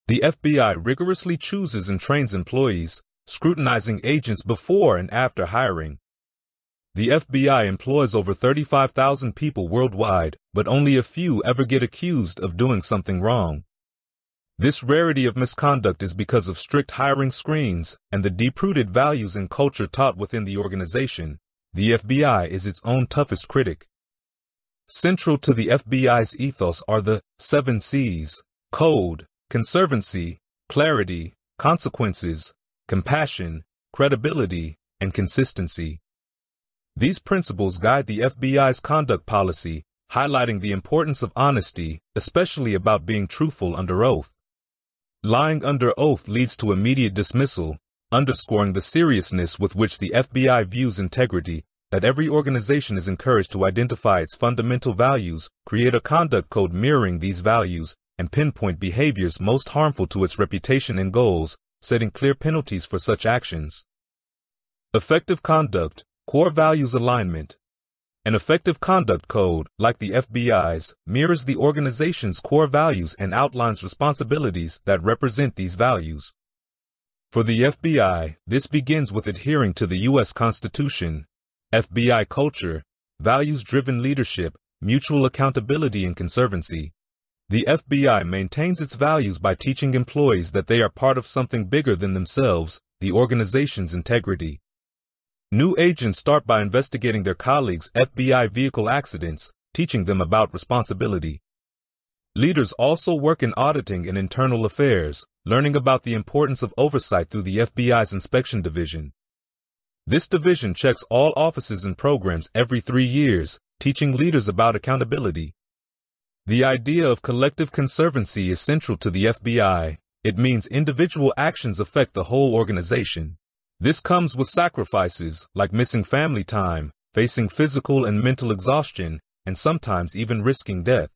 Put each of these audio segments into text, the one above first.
The FBI rigorously chooses and trains employees, scrutinizing agents before and after hiring. The FBI employs over 35,000 people worldwide, but only a few ever get accused of doing something wrong. This rarity of misconduct is because of strict hiring screens and the deep-rooted values and culture taught within the organization. The FBI is its own toughest critic. Central to the FBI's ethos are the 7 C's: code, conservancy, clarity, consequences, compassion, credibility, and consistency. These principles guide the FBI's conduct policy, highlighting the importance of honesty, especially about being truthful under oath. Lying under oath leads to immediate dismissal, underscoring the seriousness with which the FBI views integrity. That every organization is encouraged to identify its fundamental values, create a conduct code mirroring these values, and pinpoint behaviors most harmful to its reputation and goals, setting clear penalties for such actions. Effective conduct, core values alignment. An effective conduct code, like the FBI's, mirrors the organization's core values and outlines responsibilities that represent these values. For the FBI, this begins with adhering to the U.S. Constitution, FBI culture, values-driven leadership, mutual accountability, and conservancy. The FBI maintains its values by teaching employees that they are part of something bigger than themselves, the organization's integrity. New agents start by investigating their colleagues' FBI vehicle accidents, teaching them about responsibility. Leaders also work in auditing and internal affairs, learning about the importance of oversight through the FBI's inspection division. This division checks all offices and programs every 3 years, teaching leaders about accountability. The idea of collective conservancy is central to the FBI. It means individual actions affect the whole organization. This comes with sacrifices, like missing family time, facing physical and mental exhaustion, and sometimes even risking death.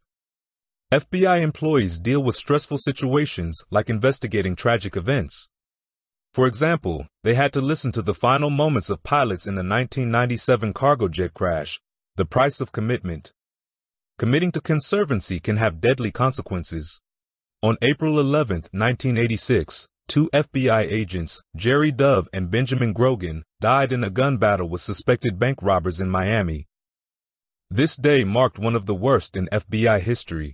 FBI employees deal with stressful situations like investigating tragic events. For example, they had to listen to the final moments of pilots in the 1997 cargo jet crash. The price of commitment. Committing to conservancy can have deadly consequences. On April 11, 1986, 2 FBI agents, Jerry Dove and Benjamin Grogan, died in a gun battle with suspected bank robbers in Miami. This day marked one of the worst in FBI history.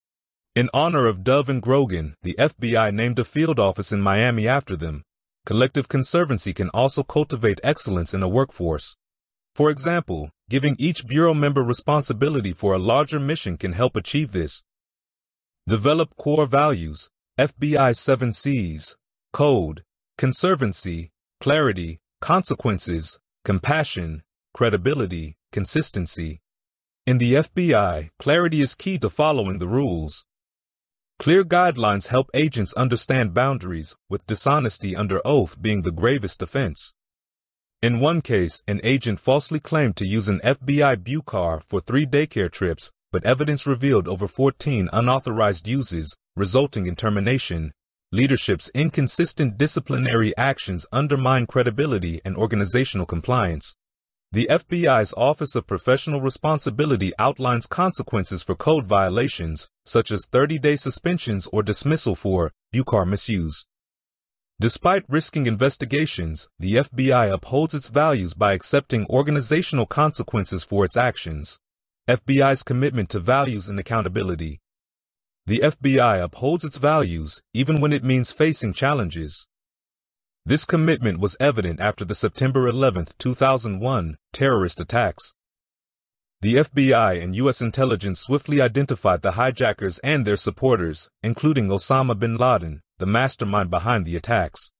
In honor of Dove and Grogan, the FBI named a field office in Miami after them. Collective conservancy can also cultivate excellence in a workforce. For example, giving each bureau member responsibility for a larger mission can help achieve this. Develop core values. FBI 7 C's: code, conservancy, clarity, consequences, compassion, credibility, consistency. In the FBI, clarity is key to following the rules. Clear guidelines help agents understand boundaries, with dishonesty under oath being the gravest offense. In one case, an agent falsely claimed to use an FBI car for 3 daycare trips, but evidence revealed over 14 unauthorized uses, resulting in termination. Leadership's inconsistent disciplinary actions undermine credibility and organizational compliance. The FBI's Office of Professional Responsibility outlines consequences for code violations, such as 30-day suspensions or dismissal for car misuse. Despite risking investigations, the FBI upholds its values by accepting organizational consequences for its actions. FBI's commitment to values and accountability. The FBI upholds its values, even when it means facing challenges. This commitment was evident after the September 11, 2001, terrorist attacks. The FBI and U.S. intelligence swiftly identified the hijackers and their supporters, including Osama bin Laden, the mastermind behind the attacks.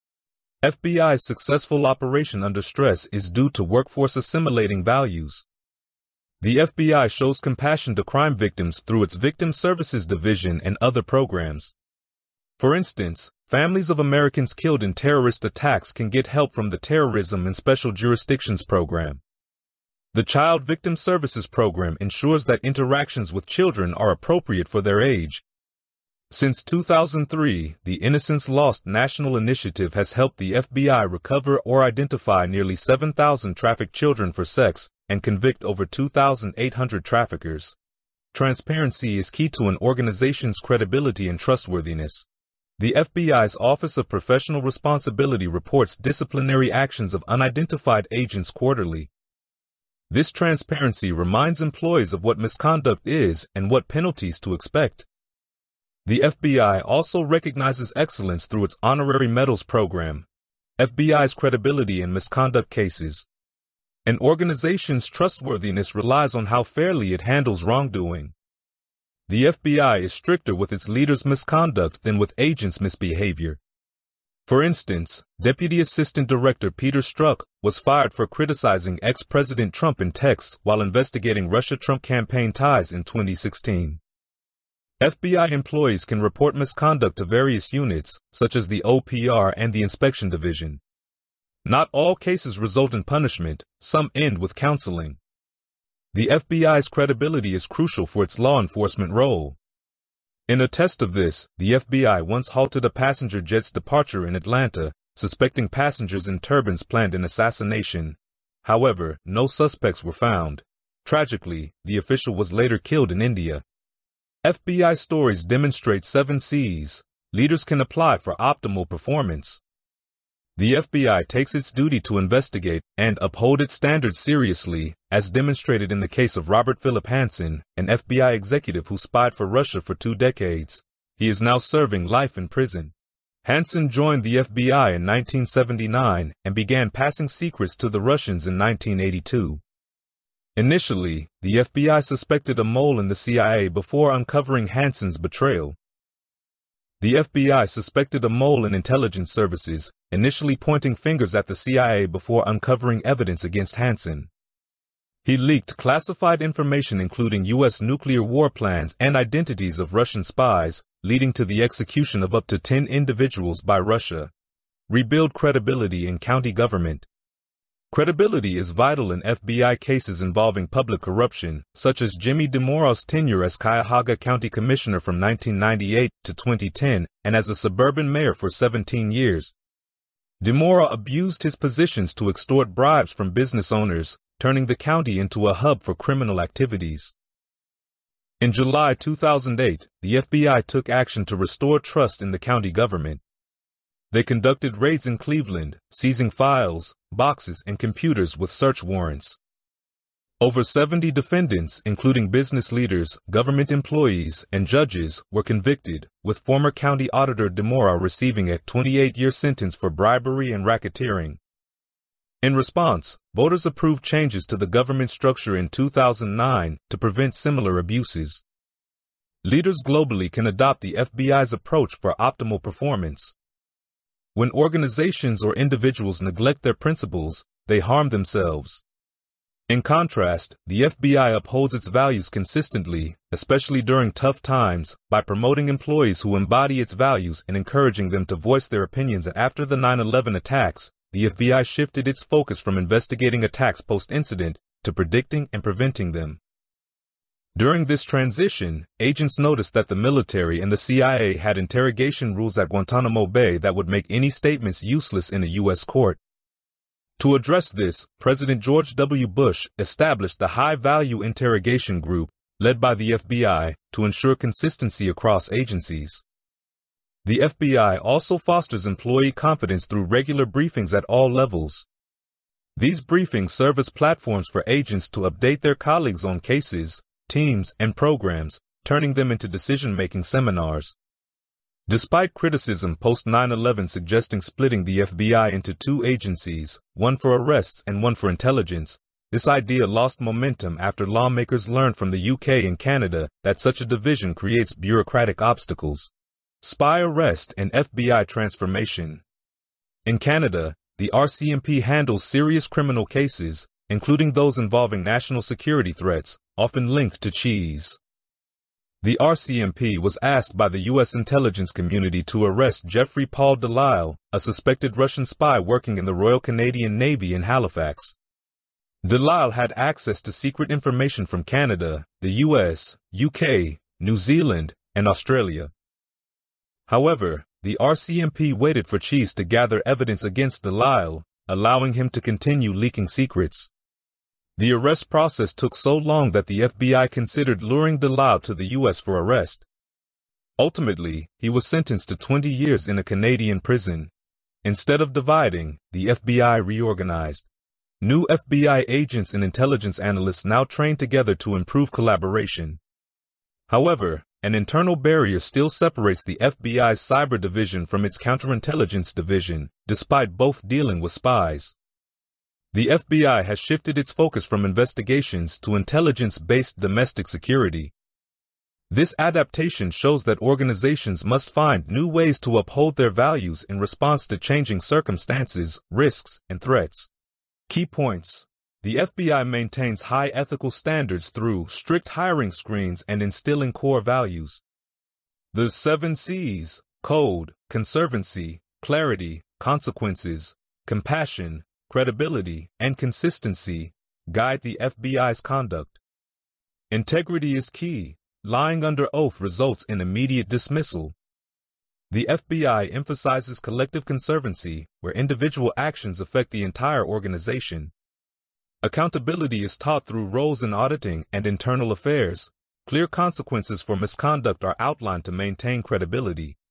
FBI's successful operation under stress is due to workforce assimilating values. The FBI shows compassion to crime victims through its Victim Services Division and other programs. For instance, families of Americans killed in terrorist attacks can get help from the Terrorism and Special Jurisdictions Program. The Child Victim Services Program ensures that interactions with children are appropriate for their age. Since 2003, the Innocence Lost National Initiative has helped the FBI recover or identify nearly 7,000 trafficked children for sex and convict over 2,800 traffickers. Transparency is key to an organization's credibility and trustworthiness. The FBI's Office of Professional Responsibility reports disciplinary actions of unidentified agents quarterly. This transparency reminds employees of what misconduct is and what penalties to expect. The FBI also recognizes excellence through its honorary medals program. FBI's credibility in misconduct cases. An organization's trustworthiness relies on how fairly it handles wrongdoing. The FBI is stricter with its leaders' misconduct than with agents' misbehavior. For instance, Deputy Assistant Director Peter Strzok was fired for criticizing ex-President Trump in texts while investigating Russia-Trump campaign ties in 2016. FBI employees can report misconduct to various units, such as the OPR and the Inspection Division. Not all cases result in punishment, some end with counseling. The FBI's credibility is crucial for its law enforcement role. In a test of this, the FBI once halted a passenger jet's departure in Atlanta, suspecting passengers in turbans planned an assassination. However, no suspects were found. Tragically, the official was later killed in India. FBI stories demonstrate 7 C's. Leaders can apply for optimal performance. The FBI takes its duty to investigate and uphold its standards seriously, as demonstrated in the case of Robert Philip Hanssen, an FBI executive who spied for Russia for 2 decades. He is now serving life in prison. Hanssen joined the FBI in 1979 and began passing secrets to the Russians in 1982. Initially, the FBI suspected a mole in the CIA before uncovering Hanssen's betrayal. The FBI suspected a mole in intelligence services, initially pointing fingers at the CIA before uncovering evidence against Hanssen. He leaked classified information including U.S. nuclear war plans and identities of Russian spies, leading to the execution of up to 10 individuals by Russia. Rebuild credibility in county government. Credibility is vital in FBI cases involving public corruption, such as Jimmy DeMora's tenure as Cuyahoga County Commissioner from 1998 to 2010 and as a suburban mayor for 17 years. DeMora abused his positions to extort bribes from business owners, turning the county into a hub for criminal activities. In July 2008, the FBI took action to restore trust in the county government. They conducted raids in Cleveland, seizing files, boxes, and computers with search warrants. Over 70 defendants, including business leaders, government employees, and judges, were convicted, with former county auditor DeMora receiving a 28-year sentence for bribery and racketeering. In response, voters approved changes to the government structure in 2009 to prevent similar abuses. Leaders globally can adopt the FBI's approach for optimal performance. When organizations or individuals neglect their principles, they harm themselves. In contrast, the FBI upholds its values consistently, especially during tough times, by promoting employees who embody its values and encouraging them to voice their opinions. After the 9/11 attacks, the FBI shifted its focus from investigating attacks post-incident to predicting and preventing them. During this transition, agents noticed that the military and the CIA had interrogation rules at Guantanamo Bay that would make any statements useless in a U.S. court. To address this, President George W. Bush established the High Value Interrogation Group, led by the FBI, to ensure consistency across agencies. The FBI also fosters employee confidence through regular briefings at all levels. These briefings serve as platforms for agents to update their colleagues on cases, teams, and programs, turning them into decision-making seminars. Despite criticism post 9/11 suggesting splitting the FBI into 2 agencies, one for arrests and one for intelligence, this idea lost momentum after lawmakers learned from the UK and Canada that such a division creates bureaucratic obstacles. Spy arrest and FBI transformation. In Canada, the RCMP handles serious criminal cases, including those involving national security threats, often linked to cheese. The RCMP was asked by the U.S. intelligence community to arrest Jeffrey Paul Delisle, a suspected Russian spy working in the Royal Canadian Navy in Halifax. Delisle had access to secret information from Canada, the U.S., UK, New Zealand, and Australia. However, the RCMP waited for Cheese to gather evidence against Delisle, allowing him to continue leaking secrets. The arrest process took so long that the FBI considered luring Delisle to the U.S. for arrest. Ultimately, he was sentenced to 20 years in a Canadian prison. Instead of dividing, the FBI reorganized. New FBI agents and intelligence analysts now train together to improve collaboration. However, an internal barrier still separates the FBI's cyber division from its counterintelligence division, despite both dealing with spies. The FBI has shifted its focus from investigations to intelligence-based domestic security. This adaptation shows that organizations must find new ways to uphold their values in response to changing circumstances, risks, and threats. Key points. The FBI maintains high ethical standards through strict hiring screens and instilling core values. The 7 C's, code, conservancy, clarity, consequences, compassion, credibility, and consistency, guide the FBI's conduct. Integrity is key. Lying under oath results in immediate dismissal. The FBI emphasizes collective conservancy, where individual actions affect the entire organization. Accountability is taught through roles in auditing and internal affairs. Clear consequences for misconduct are outlined to maintain credibility.